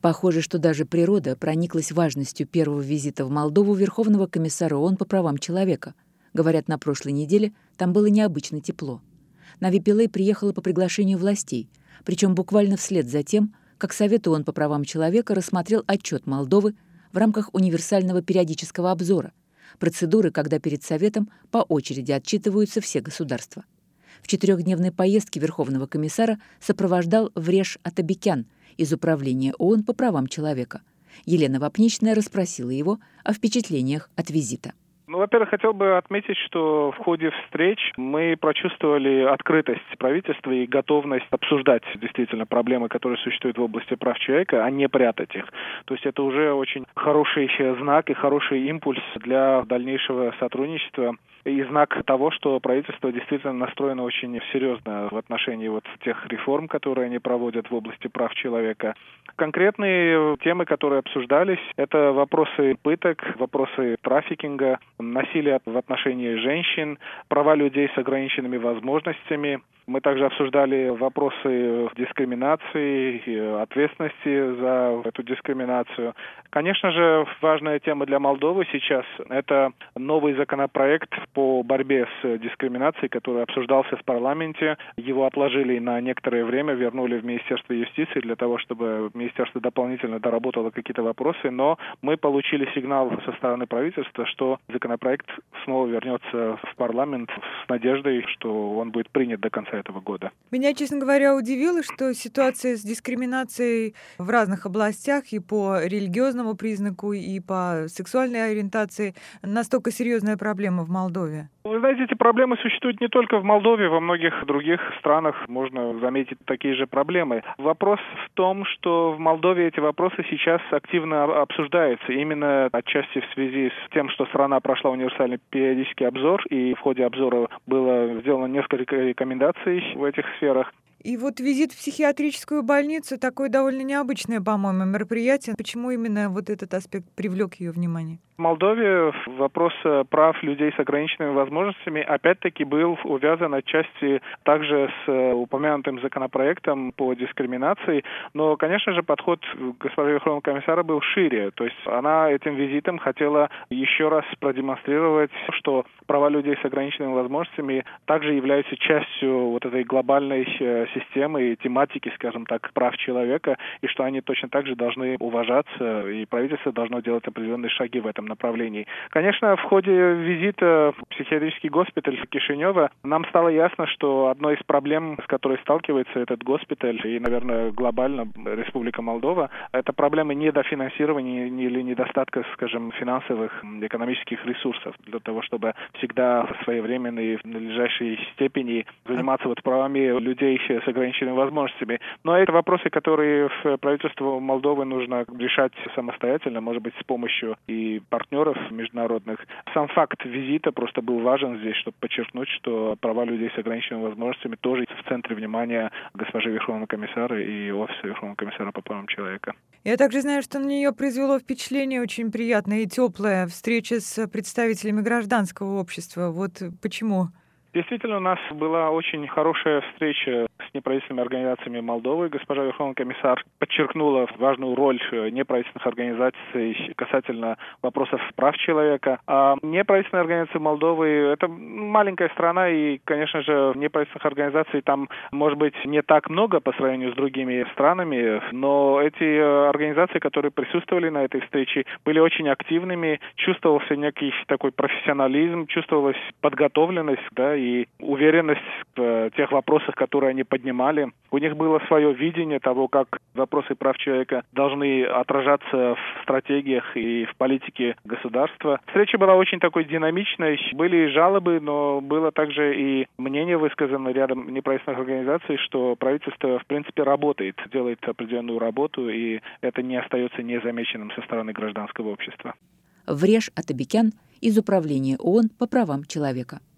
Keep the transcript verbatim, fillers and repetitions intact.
Похоже, что даже природа прониклась важностью первого визита в Молдову Верховного комиссара ООН по правам человека. Говорят, на прошлой неделе там было необычно тепло. Нави Пиллей приехала по приглашению властей, причем буквально вслед за тем, как Совет ООН по правам человека рассмотрел отчет Молдовы в рамках универсального периодического обзора, процедуры, когда перед Советом по очереди отчитываются все государства. В четырехдневной поездке Верховного комиссара сопровождал Вреш Атабекян из Управления ООН по правам человека. Елена Вапничная расспросила его о впечатлениях от визита. Ну, во-первых, хотел бы отметить, что в ходе встреч мы прочувствовали открытость правительства и готовность обсуждать действительно проблемы, которые существуют в области прав человека, а не прятать их. То есть это уже очень хороший знак и хороший импульс для дальнейшего сотрудничества и знак того, что правительство действительно настроено очень серьезно в отношении вот тех реформ, которые они проводят в области прав человека. Конкретные темы, которые обсуждались, это вопросы пыток, вопросы трафикинга, насилия в отношении женщин, права людей с ограниченными возможностями. Мы также обсуждали вопросы дискриминации, ответственности за эту дискриминацию. Конечно же, важная тема для Молдовы сейчас – это новый законопроект по борьбе с дискриминацией, который обсуждался в парламенте. Его отложили на некоторое время, вернули в Министерство юстиции для того, чтобы Министерство дополнительно доработало какие-то вопросы. Но мы получили сигнал со стороны правительства, что законопроект снова вернется в парламент с надеждой, что он будет принят до конца этого года. Меня, честно говоря, удивило, что ситуация с дискриминацией в разных областях и по религиозному признаку, и по сексуальной ориентации настолько серьезная проблема в Молдове. Вы знаете, эти проблемы существуют не только в Молдове, во многих других странах можно заметить такие же проблемы. Вопрос в том, что в Молдове эти вопросы сейчас активно обсуждаются, именно отчасти в связи с тем, что страна прошла универсальный периодический обзор, и в ходе обзора было сделано несколько рекомендаций в этих сферах. И вот визит в психиатрическую больницу — такое довольно необычное, по-моему, мероприятие. Почему именно вот этот аспект привлек ее внимание? В Молдове вопрос прав людей с ограниченными возможностями опять-таки был увязан отчасти также с упомянутым законопроектом по дискриминации, но, конечно же, подход госпожи Верховного комиссара был шире. То есть она этим визитом хотела еще раз продемонстрировать, что права людей с ограниченными возможностями также являются частью вот этой глобальной системы и тематики, скажем так, прав человека, и что они точно так же должны уважаться, и правительство должно делать определенные шаги в этом направлении. Конечно, в ходе визита в психиатрический госпиталь Кишинева нам стало ясно, что одной из проблем, с которой сталкивается этот госпиталь и, наверное, глобально Республика Молдова, это проблема недофинансирования или недостатка, скажем, финансовых, экономических ресурсов для того, чтобы всегда своевременно и в надлежащей степени заниматься вот правами людей с ограниченными возможностями. Но это вопросы, которые в правительству Молдовы нужно решать самостоятельно, может быть, с помощью и партнеров международных. Сам факт визита просто был важен здесь, чтобы подчеркнуть, что права людей с ограниченными возможностями тоже в центре внимания госпожи Верховного комиссара и офиса Верховного комиссара по правам человека. Я также знаю, что на нее произвело впечатление очень приятная и теплая встреча с представителями гражданского общества. Вот почему? Действительно, у нас была очень хорошая встреча с неправительственными организациями Молдовы. Госпожа Верховный комиссар подчеркнула важную роль неправительственных организаций касательно вопросов прав человека. А неправительственные организации Молдовы — это маленькая страна, и, конечно же, неправительственных организаций там, может быть, не так много по сравнению с другими странами, но эти организации, которые присутствовали на этой встрече, были очень активными, чувствовался некий такой профессионализм, чувствовалась подготовленность, да, и и уверенность в тех вопросах, которые они поднимали. У них было свое видение того, как вопросы прав человека должны отражаться в стратегиях и в политике государства. Встреча была очень такой динамичной. Были жалобы, но было также и мнение высказано рядом неправительственных организаций, что правительство, в принципе, работает, делает определенную работу, и это не остается незамеченным со стороны гражданского общества. Вреш Атабекян из Управления ООН по правам человека.